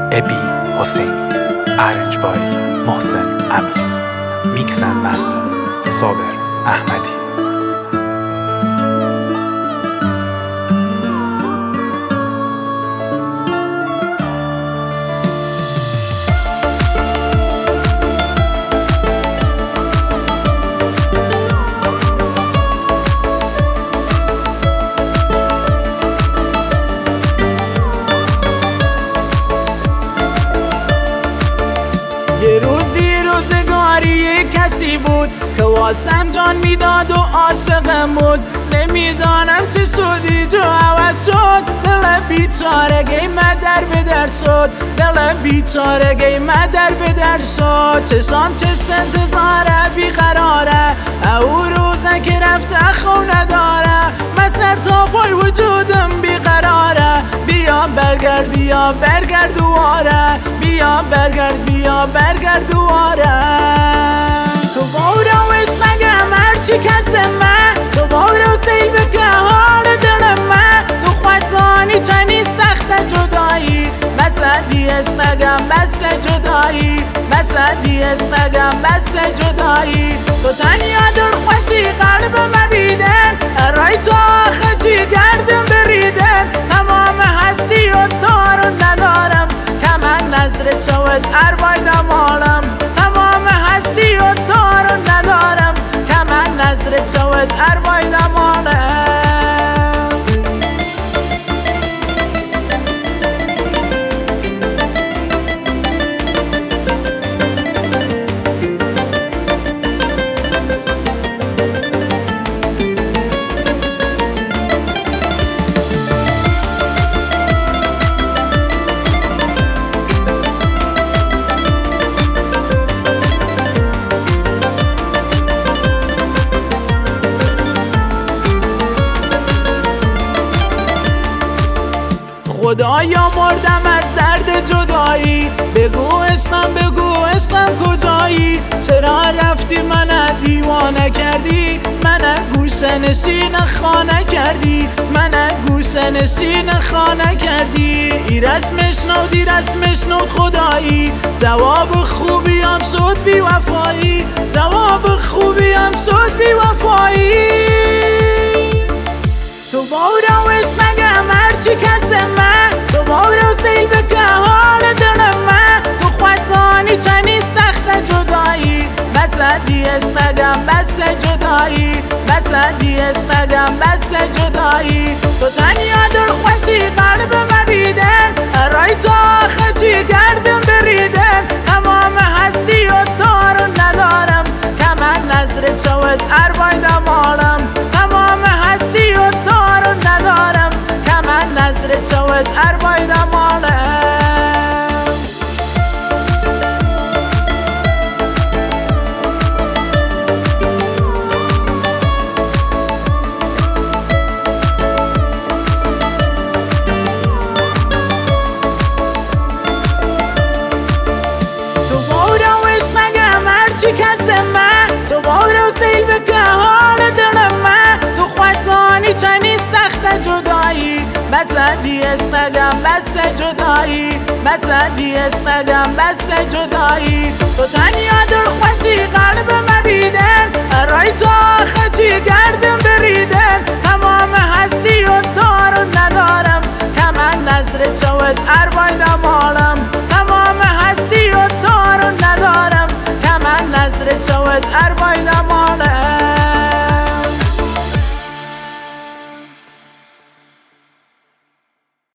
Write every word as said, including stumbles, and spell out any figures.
ابی حسینی، ارنج بای محسن امیری، میکس اند مستر صابر احمدی. یه روزی روزگاری کسی بود که واسم جان میداد و عاشقم بود. نمیدانم چه شدی جو عوض شد، دل بیچارگی مدر به در شد، دل بیچارگی مدر به در شد. چشام چش انتظاره بیقراره، او روزه که رفته خونه داره، من سر تا پای وجودم بیقراره. بیا برگرد بیا برگرد دواره، بیا برگرد بیا برگرد دواره. تو بارو عشقم هرچی کسمه، تو بارو سیل بکه هار دل من. تو خواتانی چنی سخت جدایی، بسدی عشقم بس جدایی، بسدی عشقم بس جدایی. تو تنیا در خوشی قلب مبیدن، ارای تو آخه چی گردم بریدن. تمام هستی و دارم ندارم، که من نظر چوت اربای دمالم. تمام هستی و دارم ندارم، که من نظر چوت اربای دمالم. خدایا مردم از درد جدایی، بگو عشقم بگو عشقم کجایی. چرا رفتی من دیوانه کردی، من گوشه نشین خانه کردی، من گوشه نشین خانه کردی. ایرس مشنود ایرس مشنود خدایی، جواب خوبی هم شد بی وفایی، جواب خوبی هم شد بی وفایی. تو بارو عشقم هرچی کسمه، تو بارو سیل بکه حال دل من. تو خواتانی چنی سخت جدایی، بسدی عشقم بس جدایی، بسدی عشقم بس جدایی. تو تنیا در خوشی قلب مبیدن، ارای تو آخه چی گردم بریدن. تمام هستی و دارم ندارم، که من نظر چوت اربای دمالم. تمام هستی و دارم ندارم، که من نظر چوت اربای دمالم. تو بارو عشقم هرچی کسمه، تو بارو سیل بکه حال دل من. تو خواتانی چنی سخت جدایی، بسدی عشقم بس جدایی، بسدی عشقم بس جدایی. تو تنیا در خوشی قلب مبیدن، ارای تو آخه چی گردم بریدن. تمام هستی و دارم ندارم، که من نظر چوت اربای دمالم. تمام هستی و دارم ندارم، که من نظر چوت اربای دمالم.